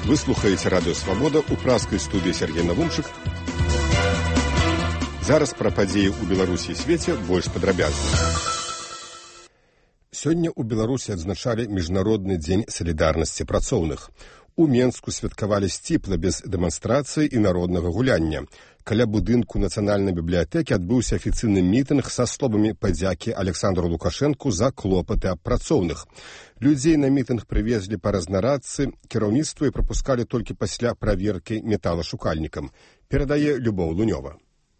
Вы слухаеце радыё «Свабода» у пражскай студыі Сергей Навумчык. Зараз пра падзеі ў Беларусі і свеце больш падрабязна. Сёння ў Беларусі адзначалі Міжнародны дзень салідарнасці працоўных. У Менску святкавалі сціпла без дэманстрацыі і народнага гуляння. Каля будынку Нацыянальнай бібліятэкі адбыўся афіцыйны мітынг са словамі падзякі Александру Лукашэнку за клопаты аб працоўных. Людзей на мітынг прывезлі па разнарадцы, кіраўніцтва і прапускалі толькі пасля праверкі металашукальнікам. Перадае Любоў Лунёва.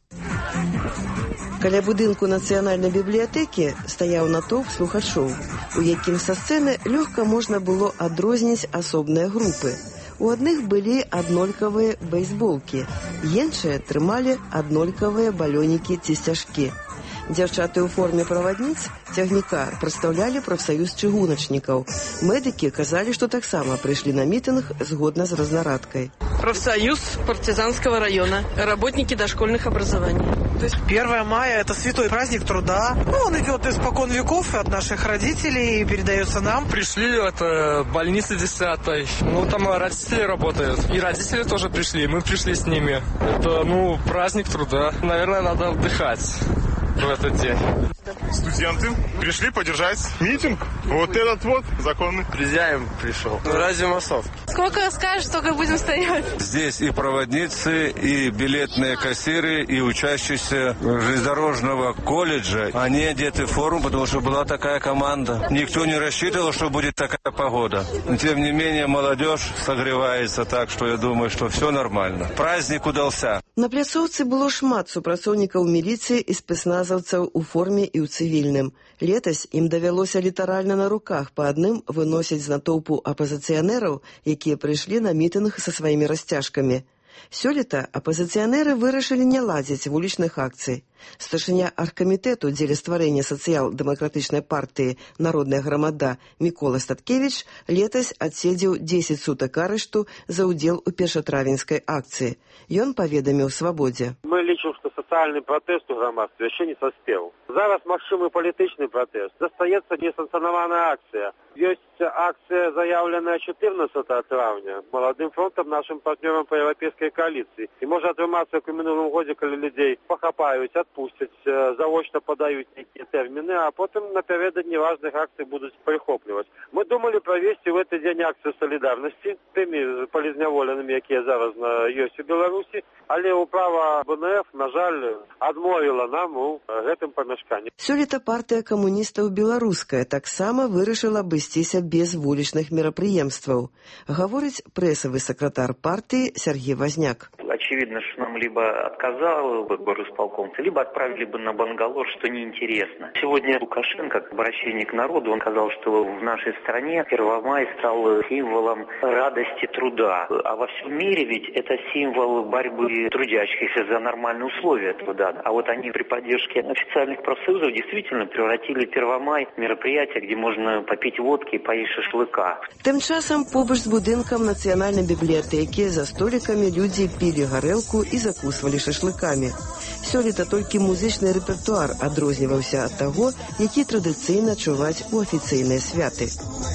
Каля будынку Нацыянальнай бібліятэкі стаяў натоўп слухачоў, у якім са сцэны лёгка можна было адрозніць асобныя групы. У адных былі аднолькавыя бейсболкі, іншыя трымалі аднолькавыя балёнікі ці сцяжкі. Дзяўчаты ў форме правадніц цягніка прадстаўлялі прафсаюз чыгуначнікаў. Медыкі казалі, што таксама прыйшлі на мітынг згодна з разнарадкай. Профсоюз партизанского района, работники дошкольных образований. То есть 1 мая – это святой праздник труда. Он идет испокон веков от наших родителей и передается нам. Пришли от больницы 10-й. Там родители работают. И родители тоже пришли. Мы пришли с ними. Это, праздник труда. Наверное, надо отдыхать в этот день. Студенты пришли поддержать митинг. Вот этот вот законный. Хозяин пришел. Ради массовки. Сколько скажешь, столько будем стоять. Здесь и проводницы, и билетные кассиры, и учащиеся железнодорожного колледжа. Они одеты в форму, потому что была такая команда. Никто не рассчитывал, что будет такая погода. Но, тем не менее, молодежь согревается так, что я думаю, что все нормально. Праздник удался. На пляцоўцы было шмат супрацоўнікаў міліцыі і спецназаўцаў у форме і ў цывільным. Летась ім давялося літаральна на руках па адным выносіць з натоўпу апазіцыянераў, якія прыйшлі на мітынг са сваімі расцяжкамі. Сёлета апазіцыянеры вырашылі не ладзіць вулічных акцый. Старшыня аргкамітэту дзеля стварэння сацыял-дэмакратычнай партыі «Народная грамада» Мікола Статкевіч летась адседзеў 10 сутак арышту за ўдзел у першатравеньскай акцыі. Ён паведаміў «Свабодзе». Мы лічым, што сацыяльны пратэст у грамадстве яшчэ не саспеў. Зараз магчымы палітычны пратэст. Застаецца несанкцыянаваная акцыя. Ёсць акцыя, заявленая 14 траўня маладым фронтам, нашим партнёрам па еўрапейскай коаліцыі. І можа атрымацца, як у мінулым годзе, калі людзей пахапаюць, адпусцяць, заочна падаюць нейкія тэрміны, а потым напярэдадні важных акцый будуць прыхопліваць. Мы думалі правесці в гэты дзень акцыю салідарнасці тымі палізняволенымі, якія зараз ёсць у Беларусі, але ўправа БНФ, на жаль, адмовіла нам у гэтым памяшканні. Сёлета партыя камуністаў беларуская таксама вырашыла абысціся без вулічных мерапрыемстваў, гаворыць прэсавы сакратар партыі Сергей Возняк. Очевидно, что нам либо отказал бы горосполком, либо отправили бы на Бангалор, что неинтересно. Сегодня Лукашенко, обращение к народу, он сказал, что в нашей стране 1 мая стал символом радости труда. А во всем мире ведь это символ борьбы трудящихся за нормальные условия труда. А вот они при поддержке официальных профсоюзов действительно превратили 1 мая в мероприятие, где можно попить водки и поесть шашлыка. Тым часам побач з будынкам Нацыянальнай бібліятэкі за столікамі людзі пілі гарэлку і закусвалі шашлыкамі. Сёлета толькі музычны рэпертуар адрозніваўся ад таго, які традыцыйна чуваць у афіцыйныя святы.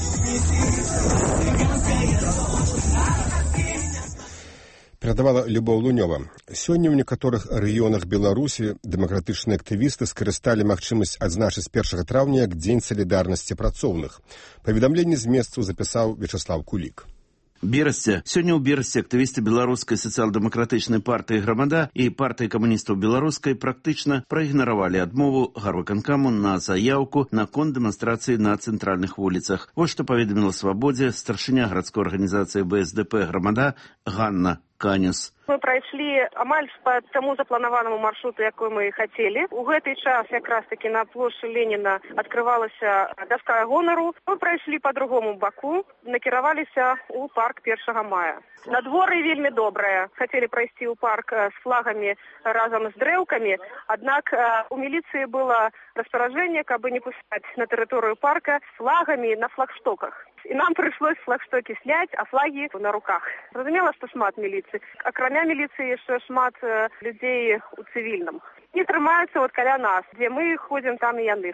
Перадавала Любоў Лунёва. Сёння ў некаторых рэгіёнах Беларусі дэмакратычныя актывісты скарысталі магчымасць адзначыць 1 траўня як дзень салідарнасці працоўных. Паведамленне з месцаў запісаў Вячаслав Кулік. Сёння ў Берасці актывісты беларускай сацыял-дэмакратычнай партыі «Грамада» і партыі камуністаў беларускай практычна праігнаравалі адмову гарвыканкаму на заяўку наконт дэманстрацыі на цэнтральных вуліцах. Вось што паведаміла «Свабодзе» старшыня гарадской арганізацыі БСДП «Грамада» Ганна Канюс. Мы прайшлі амаль по тому запланаванаму маршруту, якой мы хацелі. У гэты час якраз-таки на плошчы Леніна адкрывалася доска гонару. Мы прайшлі по другому баку, накіраваліся ў парк 1 мая. Надвор'е вельмі добрае. Хацелі прайсці ў парк з флагамі разам з дрэўкамі, аднак у міліцыі было распараджэнне, каб не пускаць на тэрыторыю парка флагамі на флагштоках. І нам прыйшлось флагштокі сняць, а флагі на руках. Зразумела, што шмат міліцыі. Акрамя міліцыі яшчэ шмат людзей у цывільным. Не трымаюцца каля нас, дзе мы ходзім, там і яны.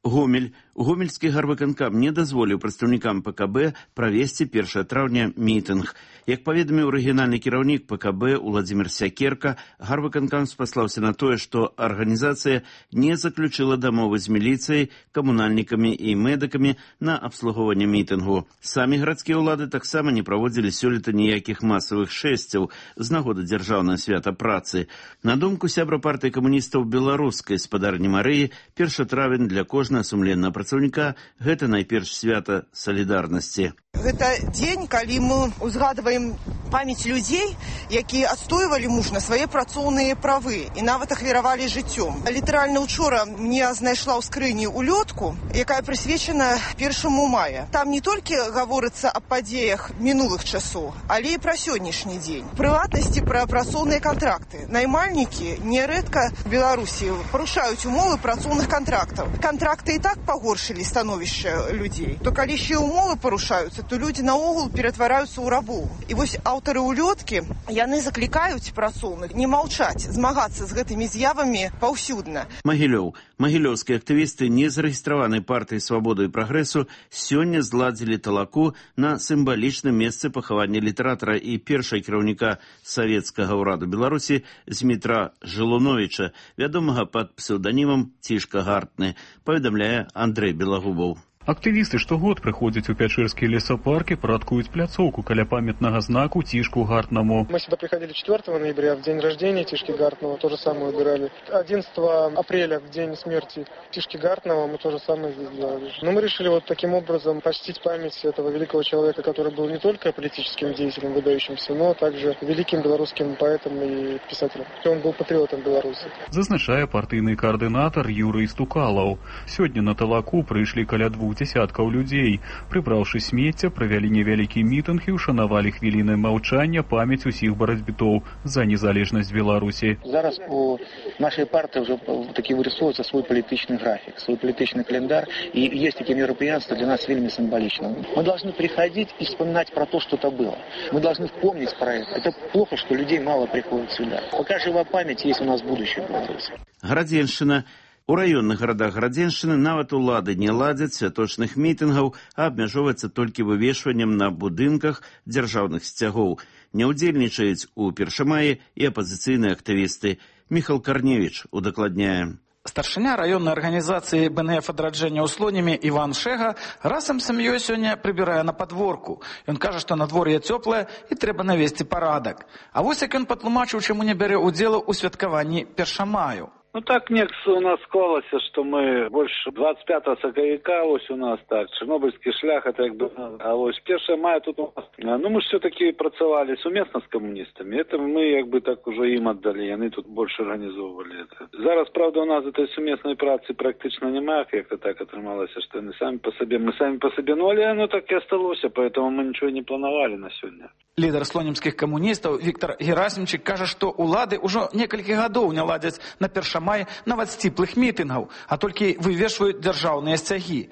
Гомель. Гомельскі гарвыканкам не дазволіў прадстаўнікам ПКБ правесці 1 траўня мітынг. Як паведаміў рэгіянальны кіраўнік ПКБ Уладзімір Сякерка, гарвыканкам спаслаўся на тое, што арганізацыя не заключыла дамовы з міліцыяй, камунальнікамі і медыкамі на абслугоўванне мітынгу. Самі гарадскія ўлады таксама не праводзілі сёлета ніякіх масавых шэсцяў з нагоды дзяржаўнага свята працы. На думку сябра партыі камуністаў беларускай спадарні Марыі, 1 травень для кожнага сумленнага працаўніка гэта найперш свята салідарнасці. Гэта дзень, калі мы узгадваем памяць людзей, якія адстойвалі мужна свае працоўныя правы і нават ахвяравалі жыццём. Літаральна учора мне знайшла ў скрыні улётку, якая прысвечана 1 мая. Там не толькі гаворыцца аб падзеях мінулых часоў, але і пра сённяшні дзень. Прыватнасці пра працоўныя кантракты. Наймальнікі нярэдка в Беларусі парушаюць умовы працоўных кантрактаў. Кантракты і так пагоршылі становішча людзей. То калі ще умовы парушаюцца, то людзі наогул ператвараюцца ў рабоў. І вось аўтары улёткі, яны заклікаюць працоўных не маўчаць, змагацца з гэтымі з'явамі паўсюдна. Магілёў. Магілёўскія актывісты незарэгістраванай партыі «Свабоду і прагрэсу» сёння зладзілі талаку на сімвалічным месцы пахавання літаратара і першай кіраўніка савецкага ўраду Беларусі Змітра Жылуновіча, вядомага пад псеўданімам Цішка Гартны, паведамляе Андрэй Белагубаў. Актывісты штогод прыходзяць у Пячэрскія лесапаркі, парадкуюць пляцоўку каля памятнага знаку Цішку Гартнаму. Мы сюда приходили 4 ноября, в день рождения Тишки Гартнова, то же самое убирали. 11 апреля, в день смерти Тишки Гартнова, мы то же самое сделали. Но мы решили вот таким образом почтить память этого великого человека, который был не только политическим деятелем выдающимся, но также великим белорусским поэтом и писателем. Он был патриотом Беларуси. Зазначае партыйны координатор Юрый Стукалаў. Сёння на талаку прыйшлі каля 2 десяткаў людзей. Прыбраўшы смецце, правялі невялікі мітынг і ушанавалі хвілінай маўчання памяць усіх барацьбітоў за незалежнасць Беларусі. Зараз у нашей партии уже таки вырисовывается свой политичный график, свой политичный календарь, и есть такие мероприятия для нас вельми символично. Мы должны приходить и вспоминать про то, что это было. Мы должны помнить про это. Это плохо, что людей мало приходит сюда. Пока жива память, есть у нас будущее в Беларуси. Гарадзеншчына. У раённых гарадах Гарадзеншчыны нават улады не ладзяць святочных мітынгаў, а абмяжоўваецца толькі вывешваннем на будынках дзяржаўных сцягоў. Не ўдзельнічаюць у 1 маі і апазіцыйныя актывісты. Міхал Карневіч удакладняе. Старшыня раённай арганізацыі БНФ адраджэння ў Слонімі Іван Шэга разам з сям'ёй сёння прыбірае на падворку. Ён кажа, што надвор'е цёплае і трэба навесці парадак. А вось як ён патлумачыў, чаму не бярэ ўдзелу ў святкаванні 1 маю. Ну так у нас склалось, что мы больше 25-го сакавіка, ось у нас так, Чернобыльский шлях, это как бы, а ось 1 мая тут у нас, ну мы все-таки працевали совместно с коммунистами, это мы как бы так уже им отдали, они тут больше организовывали это. Зараз, правда, у нас этой совместной працы практично немає, как-то так отрималося, что мы сами по себе, ну але оно так и осталось, поэтому мы ничего не планировали на сегодня. Лідар слонімскіх камуністаў Віктор Герасімчык кажа, што ўлады ўжо некалькі гадоў не ладзяць на 1 мая нават сціплых мітынгаў, а толькі вывешваюць дзяржаўныя сцягі.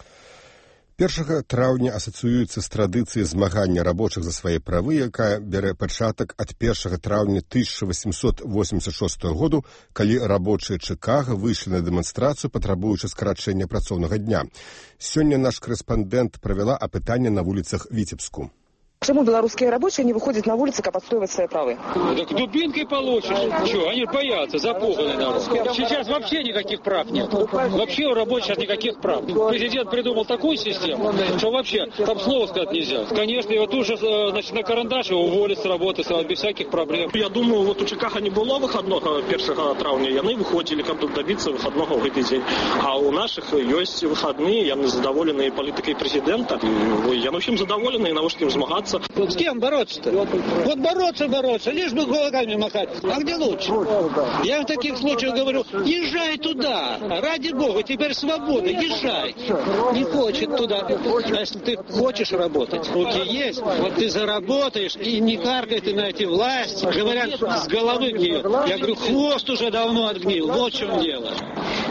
1 траўня асацыюецца з традыцыяй змагання рабочых за свае правы, якая бярэ пачатак ад 1 траўня 1886 году, калі рабочыя Чыкага выйшлі на дэманстрацыю, патрабуючы скарачэння працоўнага дня. Сёння наш корэспандэнт правяла апытанне на вуліцах Віцебску. Почему белорусские рабочие не выходят на улицы, как отстаивать свои права? Так дубинкой получишь. Что, они боятся, запуганный народ. Сейчас вообще никаких прав нет. Вообще у рабочих никаких прав. Президент придумал такую систему, что вообще там слова сказать нельзя. Конечно, его тут же на карандаш его уволят с работы без всяких проблем. Я думаю, вот у Чикаго не было выходного 1 травня, и они выходили, как бы добиться выходного в этот день. А у наших есть выходные, я задоволенный политикой президента. Я, в общем, задоволенный, на что им змагаться. С кем бороться-то? Вот бороться, лишь бы кулаками махать. А где лучше? Я в таких случаях говорю, езжай туда. Ради бога, теперь свобода, езжай. Не хочет туда. А если ты хочешь работать, руки есть, вот ты заработаешь, и не каркай ты на эти власти. Говорят, с головы гнил. Я говорю, хвост уже давно отгнил. Вот в чем дело.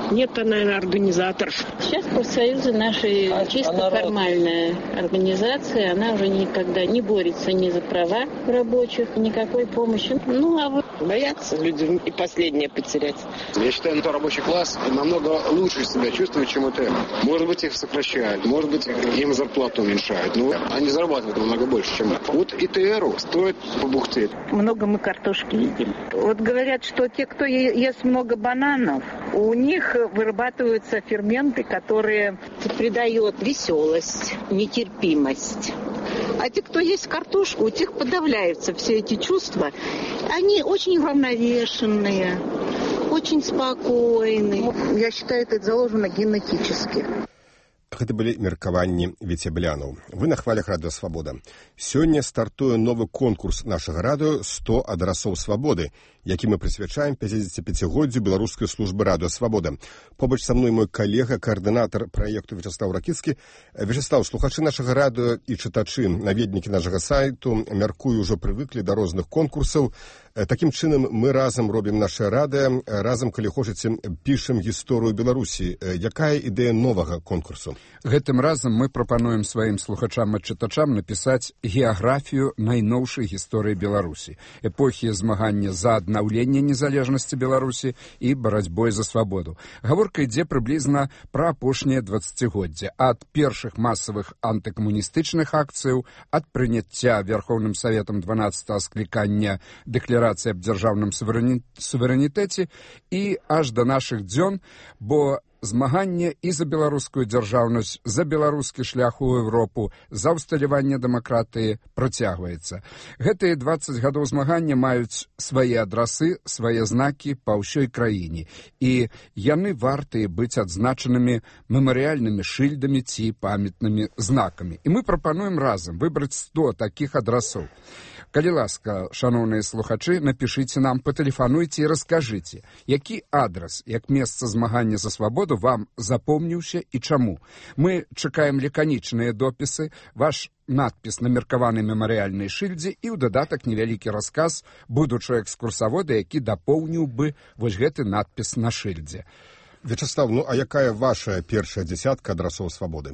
Нет, наверное, организаторов. Сейчас профсоюзы наши чисто формальная организация. Она уже никогда не борется ни за права рабочих, никакой помощи. Ну, а вы... Боятся люди и последнее потерять. Я считаю, что рабочий класс намного лучше себя чувствует, чем ИТР. Может быть, их сокращают, может быть, им зарплату уменьшают. Но они зарабатывают намного больше, чем мы. Вот ИТРу стоит побухтеть. Много мы картошки едим. Вот говорят, что те, кто ест много бананов, у них вырабатываются ферменты, которые придают веселость, нетерпимость. А те, кто ест картошку, у тех подавляются все эти чувства. Они очень уравновешенные, очень спокойные. Я считаю, это заложено генетически. Гэта былі меркаванні віцебляноў. Вы на хвалях радыё Свабода. Сёння стартуе новы конкурс нашага радыё «100 адрасоў свабоды», які мы прысвячаем 55-годдзю беларускай службы радыё Свабода. Побач са мной мой калега, каардынатар праекту Вячеслав Ракіцкі. Вячеслав, слухачы нашага радыё і чытачы, наведнікі нашага сайту, мяркую, ўжо прывыклі да розных конкурсаў. Такім чынам мы разам робім нашае радыё, разам, калі хочаце, пішам гісторыю Беларусі. Якая ідэя новага конкурсу? Гэтым разам мы прапануем сваім слухачам і чытачам напісаць геаграфію найноўшай гісторыі Беларусі, эпохі змагання за аднаўленне незалежнасці Беларусі і барацьбой за свабоду. Гаворка ідзе прыблізна пра апошняе 20-годдзе, ад першых масавых антыкамуністычных акцыяў, ад прыняцця Верхоўным Саветам 12-го склікання дэкларацыі аб дзяржаўным суверэнітэце і аж да нашых дзён, бо змаганне і за беларускую дзяржаўнасць, за беларускі шлях у Еўропу, за ўсталяванне дэмакратыі працягваецца. Гэтыя 20 гадоў змагання маюць свае адрасы, свае знакі па ўсёй краіне. І яны вартыя быць адзначанымі мемарыяльнымі шыльдамі ці памятнымі знакамі. І мы прапануем разам выбраць 100 такіх адрасоў. Калі ласка, шаноўныя слухачы, напішыце нам, патэлефануйце і раскажыце, які адрас, як месца змагання за свабоду вам запомніўся і чаму. Мы чакаем лаканічныя допісы, ваш надпіс на меркаванай мемарыяльнай шыльдзе і ў дадатак невялікі расказ будучага экскурсавода, які дапоўніў бы вось гэты надпіс на шыльдзе. Вячеслав, а якая ваша першая дзясятка адрасоў свабоды?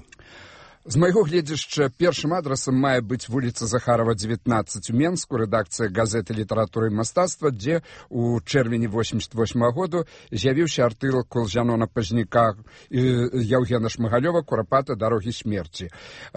З майго гледзяшча, першым адрасам мае быць вуліца Захарова, 19 у Менску, рэдакцыя газеты «Літаратура і мастацтва», дзе ў чэрвені 88 году з'явіўся артыкул Жанона Пазняка і Яўгена Шмыгалёва «Курапата. Дарогі смерці».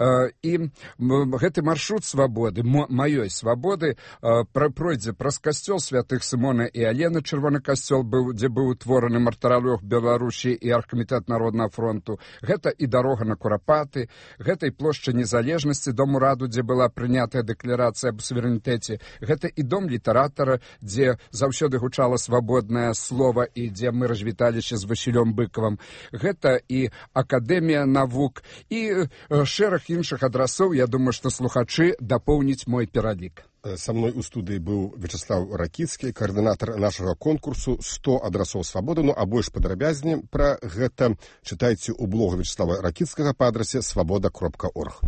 І гэты маршрут свабоды, маёй свабоды, пройдзе праз касцёл святых Сымона і Алены, чырвоны касцёл, дзе быў утвораны мартыралёг Беларусі і аргкамітэт Народнага фронту. Гэта і дарога на Курапаты, гэтай плошчы незалежнасці, дом ураду, дзе была прынятая дэкларацыя аб суверэнітэце, гэта і дом літаратара, дзе заўсёды гучала свабоднае слова і дзе мы развіталіся з Васілём Быкавым, гэта і акадэмія навук і шэраг іншых адрасоў. Я думаю, што слухачы дапоўніць мой пералік. Са мной у студыі быў Вячеслав Ракіцкі, каардынатар нашага конкурсу «100 адрасоў свабоды». А больш падрабязней пра гэта чытайце ў блогу Вячеслава Ракіцкага па адрасе свабода.орг.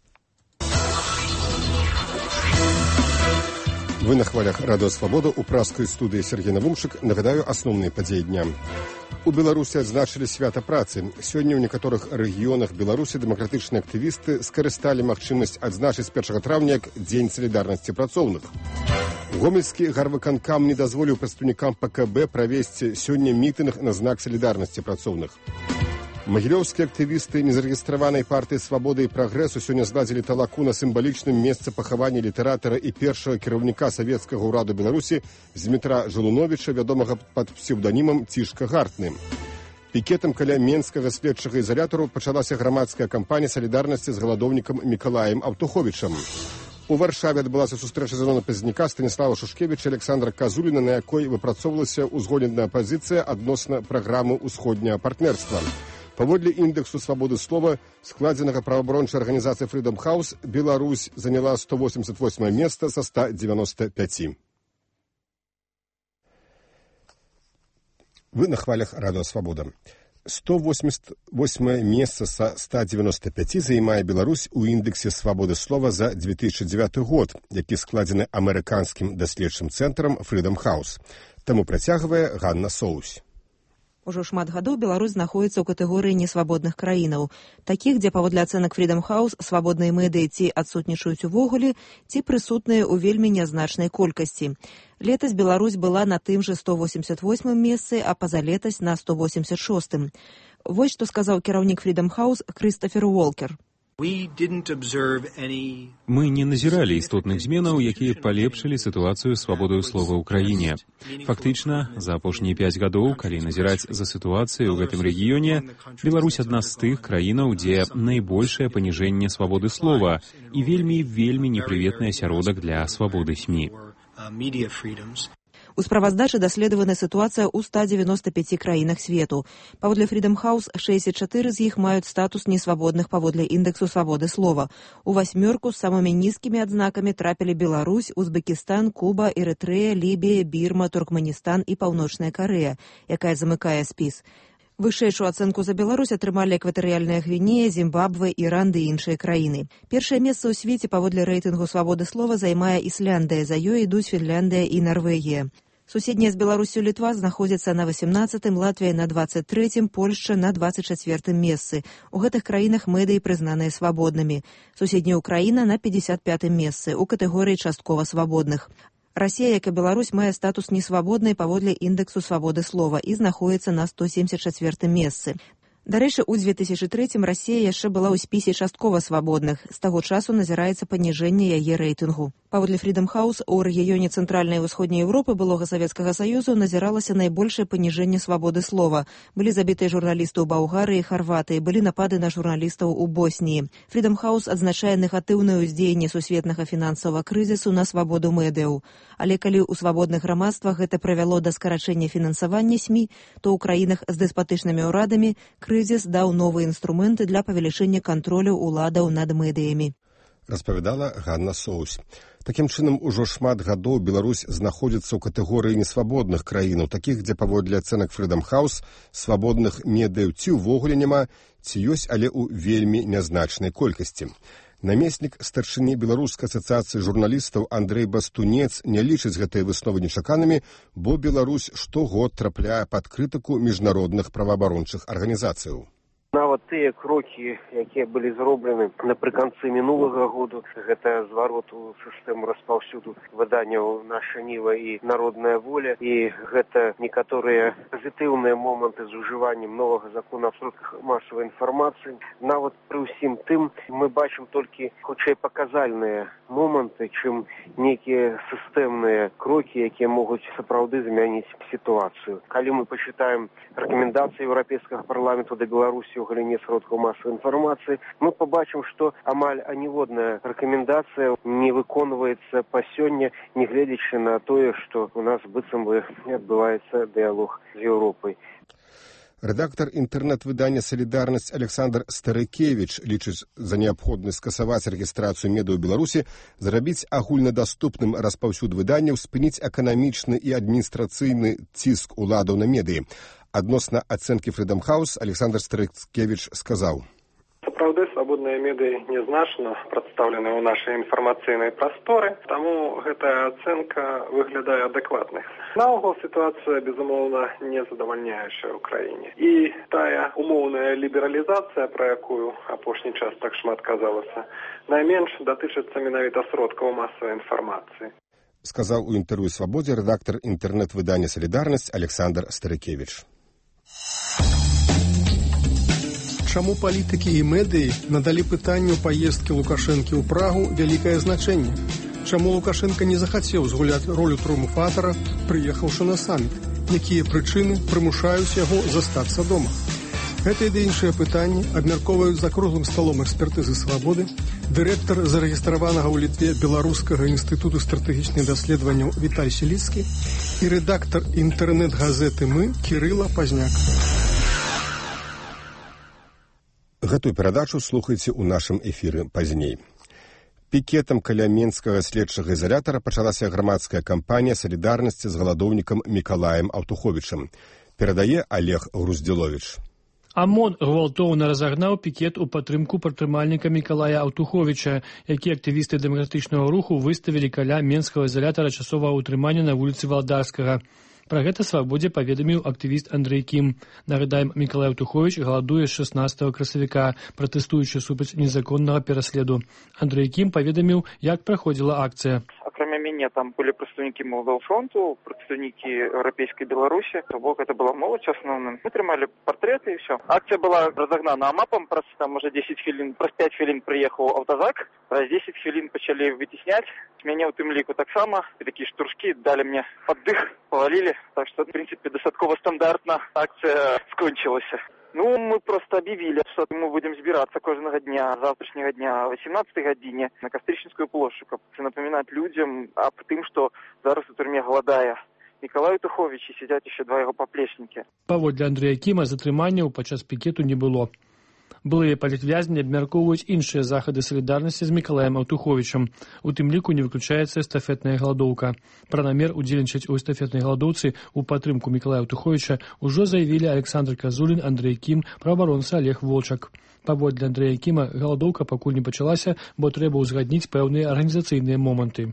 Вы на хвалях радыё Свабода. У праскай студыі Сергей Навумчык. Нагадаю асноўныя падзеі дня. У Беларусі адзначылі свята працы. Сёння ў некаторых рэгіёнах Беларусі дэмакратычныя актывісты скарысталі магчымасць адзначыць 1 траўня як Дзень салідарнасці працоўных. Гомельскі гарвыканкам не дазволіў прадстаўнікам ПКБ правесці сёння мітынг на знак салідарнасці працоўных. Магілёўскія актывісты незарэгістраванай партыі «Свабода і прагрэсу» сёння зладзілі талаку на сімвалічным месцы пахавання літаратара і першага кіраўніка савецкага ўраду Беларусі Змітра Жалуновіча, вядомага пад псеўданімам Цішка Гартны. Пікетам каля менскага следчага ізалятару пачалася грамадская кампанія салідарнасці з галадоўнікам Мікалаем Аўтуховічам. У Варшаве адбылася сустрэча Жанона Пазняка, Станіслава Шушкевіча, Александра Казуліна, на якой выпрацоўвалася ўзгодненая пазіцыя адносна праграмы ўсходняга партнерства. Паводле індексу свабоды слова, складзенага праваабарончай арганізацыі Freedom House, Беларусь заняла 188 месца са 195. Вы на хвалях радыё Свабода. 188 месца са 195 займае Беларусь у індексе свабоды слова за 2009 год, які складзены амерыканскім даследчым цэнтрам Freedom House. Таму працягвае Ганна Соусь. Ужо шмат гадоў Беларусь знаходзіцца ў катэгорыі несвабодных краінаў, такіх, дзе паводле ацэнак Freedom House свабодныя медыі ці адсутнічаюць увогуле, ці прысутныя ў вельмі нязначнай колькасці. Летась Беларусь была на тым жа 188 месцы, а пазалетась на 186. Вось што сказаў кіраўнік Freedom House Крыстафер Уолкер. Мы не назіралі істотных зменаў, якія палепшылі сітуацыю свабодаю слова ў краіне. Фактычна, за апошнія 5 гадоў, калі назіраць за сітуацыяй у гэтым рэгіёне, Беларусь адна з тых краінаў, дзе найбольшае паніжэнне свабоды слова і вельмі непрыветны асяродак для свабоды СМІ. У справаздачы даследавана сітуацыя ў 195 краінах свету. Паводле Freedom House 64 з іх маюць статус несвабодных паводле індэксу свабоды слова. У 8 з самымі нізкімі адзнакамі трапілі Беларусь, Узбекістан, Куба, Эрытрэя, Лібія, Бірма, Туркменістан і Паўночная Карэя, якая замыкае спіс. Вышэйшую ацэнку за Беларусь атрымалі Экватарыяльная Гвінея, Зімбабве, Іран ды іншыя краіны. Першае месца ў свеце паводле рэйтынгу свабоды слова займае Ісляндыя, за ёй ідуць Фінляндыя і Нарвегія. Суседняя з Беларусю Літва знаходзіцца на 18-м, Латвія на 23-м, Польшча на 24-м месцы. У гэтых краінах медыі прызнаныя свабоднымі. Суседняя Украіна на 55-м месцы, у катэгорыі часткова свабодных. Расія, як і Беларусь, мае статус несвабоднай паводле індэксу свабоды слова і знаходзіцца на 174-м месцы. Дарэчы, у 2003-м Расія яшчэ была ў спісе часткова свабодных. З таго часу назіраецца паніжэнне яе рэйтынгу. Паводле Freedom House, у рэгіёне Цэнтральнай і Ўсходняй Еўропы былога Савецкага Саюзу назіралася найбольшае паніжэнне свабоды слова. Былі забітыя журналісты ў Балгарыі і Харватыі, былі напады на журналістаў у Босніі. Freedom House адзначае негатыўнае ўздзеянне сусветнага фінансавага крызісу на свабоду медыяў. Але калі ў свабодных грамадствах гэта прывяло да скарачэння фінансавання СМІ, то ў краінах з дэспатычнымі ўрадамі крызіс даў новыя інструменты для павелічэння кантролю ўладаў над медыямі. Распавядала Ганна Соус. Такім чынам, ужо шмат гадоў Беларусь знаходзіцца ў катэгорыі несвабодных краінаў, такіх, дзе паводле ацэнак Freedom House свабодных медыяў ці ўвогуле няма, ці ёсць, але ў вельмі нязначнай колькасці. Намеснік старшыні Беларускай асацыяцыі журналістаў Андрэй Бастунец не лічыць гэтыя высновы нечаканымі, бо Беларусь штогод трапляе пад крытыку міжнародных праваабарончых арганізацыяў. Нават тыя крокі, якія былі зроблены напрыканцы мінулага году, гэта зварот у сістэму распаўсюду выданняў «Наша Ніва» і «Народная воля», і гэта некаторыя пазітыўныя моманты з ужываннем новага закона аб сродках масавай інфармацыі. Нават пры ўсім тым мы бачым толькі хутчэй паказальныя моманты, чым нейкія сістэмныя крокі, якія могуць сапраўды змяніць сітуацыю. Калі мы пачытаем рэкамендацыі Еўрапейскага парламенту да Беларусі у галіне сродкаў масавай інфармацыі, мы пабачым, што амаль аніводная рэкамендацыя не выконваецца па сёння, нягледзячы на тое, што у нас быццам бы адбываецца дыялог з Еўропай. Рэдактар інтэрнэт-выдання «Салідарнасць» Александр Старыкевіч лічыць за неабходнасць скасаваць рэгістрацыю медыа ў Беларусі, зрабіць агульнадаступным распаўсюд выданняў, спыніць эканамічны і адміністрацыйны ціск уладаў на медыі. Адносна ацэнкі Freedom House Александр Старыкевіч сказаў: Сапраўды, свабодныя медыі нязначна прадстаўлены ў нашай інфармацыйнай прасторы, таму гэтая ацэнка выглядае адэкватнай. Наогул сітуацыя, безумоўна, не задавальняючая ў краіне. І тая умоўная лібералізацыя, пра якую апошні час так шмат казалася, найменш датычыцца менавіта сродкаў масавай інфармацыі. Сказаў у інтэрв'ю «Свабодзе» рэдактар інтэрнэт-выдання «Салідарнасць» Александр Старыкевіч. Чаму палітыкі і медыі надалі пытанню паездкі Лукашэнкі ў Прагу вялікае значэнне? Чаму Лукашенка не захацеў згуляць ролю трыумфатара, прыехаўшы на саміт? Якія прычыны прымушаюць яго застацца дома? Гэтыя ды іншыя пытанні абмяркоўваюць за круглым сталом экспертызы «Свабоды» дырэктар зарэгістраванага ў Літве Беларускага інстытуту стратэгічных даследаванняў Віталь Селіцкі і рэдактар інтэрнэт-газеты «Мы» Кірыла Пазняк. Гэтую перадачу слухайце ў нашым эфіры пазней. Пікетам каля Менскага следчага ізалятара пачалася грамадская кампанія салідарнасці з галадоўнікам Мікалаем Аўтуховічам. Перадае Олег Груздзіловіч. ОМОН гвалтоўна разагнаў пікет у падтрымку прадпрымальніка Мікалая Аўтуховіча, які актывісты дэмакратычнага руху выставілі каля Менскага ізалятара часовага ўтрымання на вуліцы Валдарскага. Пра гэта «Свабодзе» паведаміў актывіст Андрэй Кім. Нагадаем, Мікалай Аўтуховіч галадуе з 16 красавіка, пратэстуючы супраць незаконнага пераследу. Андрэй Кім паведаміў, як праходзіла акцыя. Акрамя мяне там былі прадстаўнікі Молодого фронту, прадстаўнікі Еўрапейскай Беларусі, то бок это была моладзь асноўным. Мы трымалі партрэты і ўсё. Акцыя была разагнана амапам, праз там уже 10 хвілін, праз 5 хвілін прыехаў аўтазак, праз 10 хвілін пачалі выцісняць. Мяне ў тым ліку таксама, такія штуршкі далі мне паддых, павалілі, так што, в принципе, дастаткова стандартна акцыя скончылася. Ну, мы просто объявили, что мы будем збираться каждого дня, завтрашнего дня, о 18 године на Кастрычніцкую площадь, каб напоминать людям об том, что зараз у турме голодая. Мікалай Аўтуховіч і сядзяць яшчэ 2 яго паплечнікі. Паводле Андрэя Кіма затрыманняў падчас пікету не было. Былыя палітвязні абмяркоўваюць іншыя захады салідарнасці з Мікалаем Аўтуховічам. У тым ліку не выключаецца эстафетная галадоўка. Пра намер удзельнічаць у эстафетнай галадоўцы ў падтрымку Мікалая Аўтуховіча ўжо заявілі Александр Казулін, Андрэй Кім, праваабаронца Олег Волчак. Паводле Андрэя Кіма галадоўка пакуль не пачалася, бо трэба ўзгадніць пэўныя арганізацыйныя моманты.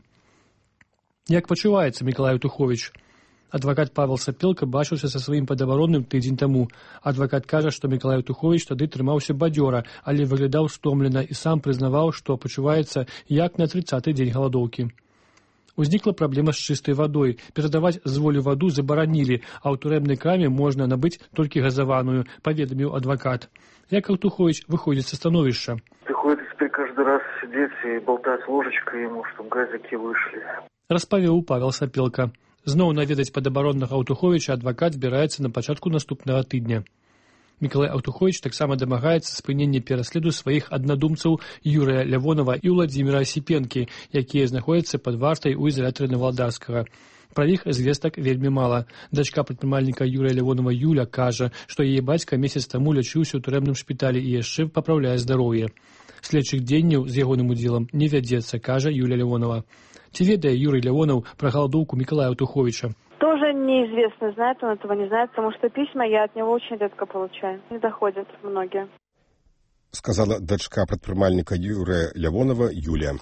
Як пачуваецца Мікалай Аўтуховіч? Адвакат Павел Сапелка бачыўся са сваім падабаронным тыдзень таму. Адвакат кажа, што Мікалай Аўтуховіч тады трымаўся бадзёра, але выглядаў стомлена і сам прызнаваў, што пачуваецца як на 30-й дзень галадоўкі. Узнікла праблема з чыстай вадой. Перадаваць з волі ваду забаранілі, а ў турэбнай краме можна набыць толькі газаваную, паведаміў адвакат. Як Аўтуховіч выходзіць са становішча? Приходится теперь каждый раз сидеть и болтать ложечкой ему, чтобы газики вышли. Распавёў Павел Сапелка. Зноў наведаць падабароннага Аўтуховіча адвакат збіраецца на пачатку наступнага тыдня. Мікалай Аўтуховіч таксама дамагаецца спынення пераследу сваіх аднадумцаў Юрыя Лявонова і Владзіміра Асіпенкі, якія знаходзяцца пад вартай у ізалятары Наваладарскага. Пра іх звестак вельмі мала. Дачка прадпрымальніка Юрыя Лявонова Юля кажа, што яе бацька месяц таму лячыўся ў турэбным шпіталі і яшчэ папраўляе здароўе. Следчых дзеянняў з ягоным удзелам не вядзецца, кажа Юля Лявонова. Ці ведае Юрий Лявонов про голодовку Миколая Аўтуховича? Тоже неизвестно, знает он этого, не знает, потому что письма я от него очень редко получаю. Не доходят многие. Сказала дочка предпринимальника Юрия Лявонова Юлия.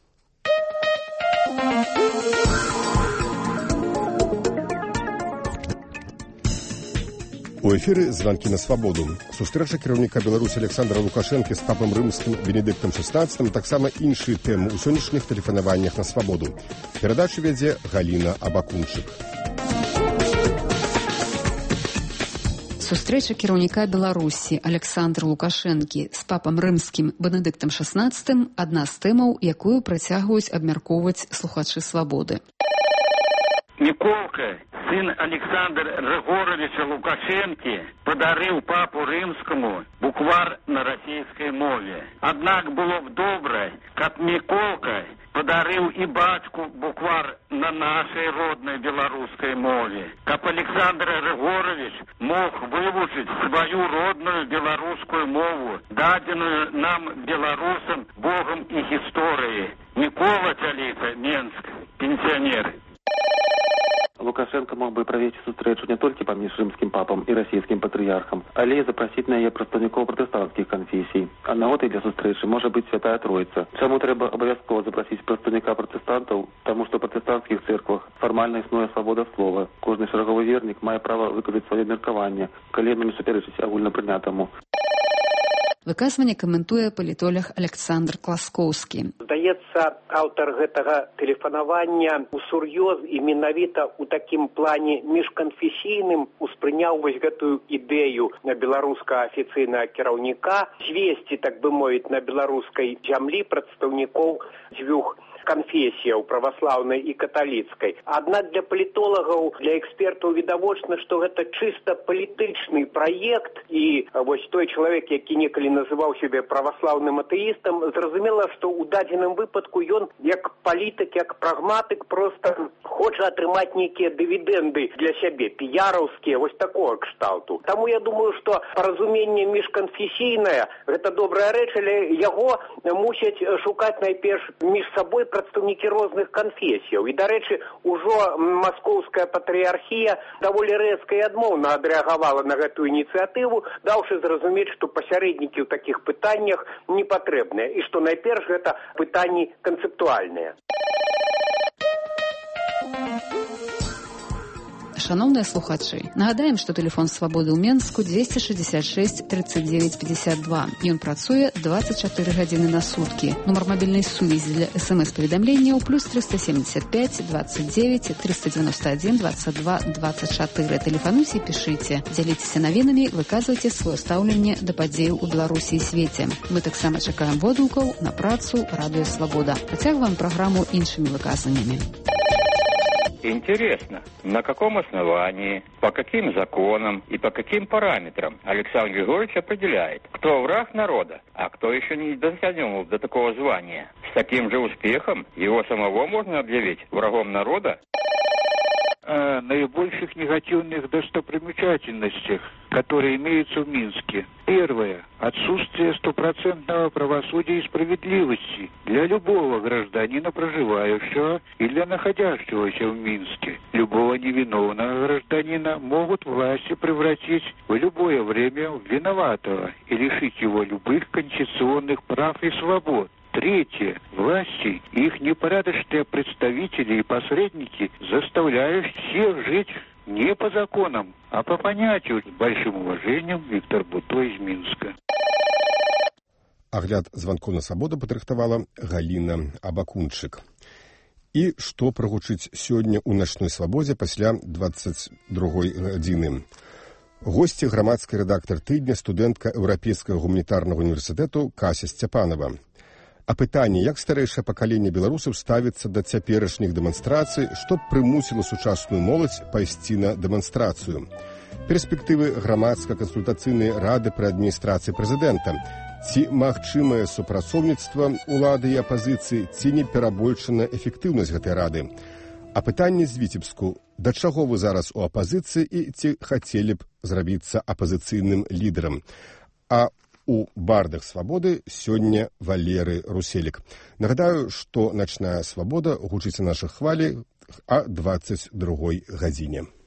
У эфіры «Званкі на свабоду». Сустрэча кіраўніка Беларусі Александра Лукашэнкі з папам рымскім Бенедыктам XVI, таксама іншыя тэмы ў сённяшніх тэлефанаваннях на свабоду. Перадачу вядзе Галіна Абакунчык. Сустрэча кіраўніка Беларусі Александра Лукашэнкі з папам рымскім Бенедыктам XVI – адна з тэмаў, якую працягваюць абмяркоўваць слухачы свабоды. Миколка, сын Александра Григоровича Лукашенки, подарил папу римскому буквар на российской мове. Однако было бы добро, как Миколка подарил и батьку буквар на нашей родной белорусской мове. Как Александр Григорович мог выучить свою родную белорусскую мову, даденную нам, белорусам, Богом и историей. Микола Чаліца, Менск, пенсионер. Лукашенко мог бы провести сустрэчу не толькі паміж рымскім папам і расійскім патрыярхам, але і запрасіць на яе прадстаўнікоў пратэстанцкіх канфесій. А нагодай для сустрэчы можа быць Святая Троіца. Чаму трэба абавязкова запрасіць прадстаўніка пратэстантаў? Таму што ў пратэстанцкіх цэрквах фармальна існуе свабода слова. Кожны шараговы вернік мае права выказаць сваё меркаванне, калі яно не супярэчыць агульнапрынятаму. Выказванне каментуе палітолог Александр Класкоўскі. Здаецца, аўтар гэтага тэлефанавання усур'ёз і менавіта ў такім плане міжканфесійным успрыняў вось гэтую ідэю на беларускага афіцыйнага кіраўніка звесці, так бы мовіць, на беларускай зямлі прадстаўнікоў дзвюх конфессияў, православной и католицкой. Аднак для палітолагаў, для экспертаў відавочна, што гэта чыста палітычны праект, і вось той чалавек, які некалі называў сябе праваслаўным атэістам, зразумела, што ў дадзеным выпадку ён як палітык, як прагматык проста хоча атрымаць нейкія дывідэнды для сябе, піяраўскія, вось такого кшталту. Таму я думаю, што паразуменне міжканфесійнае гэта добрая рэч, але яго мусяць шукаць найперш між сабой прадстаўнікі розных канфесіяў. І, дарэчы, ужо маскоўская патрыархія даволі рэзка і адмоўна адрэагавала на гэтую ініцыятыву, даўшы зразумець, што пасярэднікі ў такіх пытаннях не патрэбныя і што найперш гэта пытанні канцэптуальныя. Шановныя слухачы, нагадаем, што тэлефон свабоды ў Менску 266 39 52. Ён працуе 24 гадзіны на суткі. Нумар мабільнай сувязі для СМС-паведамленняў плюс 375 29 391 22 24. Тэлефануйце і пішыце. Дзяліцеся навінамі, выказвайце сваё стаўленне да падзеяў у Беларусі і свеце. Мы таксама чакаем водгукаў на працу Радыё Свабода. Працягваем праграму іншымі выказваннямі. Интересно, на каком основании, по каким законам и по каким параметрам Александр Григорьевич определяет, кто враг народа, а кто еще не дотянул до такого звания? С таким же успехом его самого можно объявить врагом народа? О наибольших негативных достопримечательностях, которые имеются в Минске. Первое. Отсутствие стопроцентного правосудия и справедливости для любого гражданина, проживающего или находящегося в Минске. Любого невиновного гражданина могут власти превратить в любое время в виноватого и лишить его любых конституционных прав и свобод. Третье. Власти и их непорядочные представители и посредники заставляют всех жить не по законам, а по понятию. С большим уважением, Виктор Буто из Минска. Агляд званкоў на свабоду падрыхтавала Галіна Абакунчык. І што прагучыць сёння ў начной свабодзе пасля 22 гадзіны. Госці грамадскі рэдактар тыдня, студэнтка Еўрапейскага гуманітарнага універсітэту Кася Сцяпанова. А пытанне, як старэйшае пакаленне беларусаў ставіцца да цяперашніх дэманстрацый, што прымусіла сучасную моладзь пайсці на дэманстрацыю. Перспектывы грамадска-кансультацыйнай рады пры адміністрацыі прэзідэнта. Ці магчымае супрацоўніцтва улады і апазіцыі, ці не перабольшана эфектыўнасць гэтай рады. А пытанне з Віцебску, да чаго вы зараз у апазіцыі і ці хацелі б зрабіцца апазіцыйным лідарам? А у бардах свабоды сёння Валерый Руселік. Нагадаю, што начная свабода гучыць на нашых хвалі о 22 гадзіне.